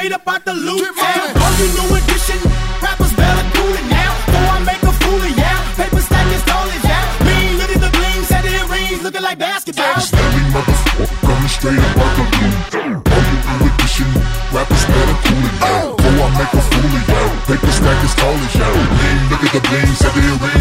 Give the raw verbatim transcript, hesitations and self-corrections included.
straight up out the loot. On the new edition, rappers better cool it now. Before I make a fool of ya, paper stack as tall as ya. Mean, look at the bling, set it rings, looking like basketball. Stanley motherfucker, coming straight up out the loot. On the new edition, rappers better cool it now. Before I make a fool of ya, paper stack as tall as ya. Mean, look at the bling, set it rings.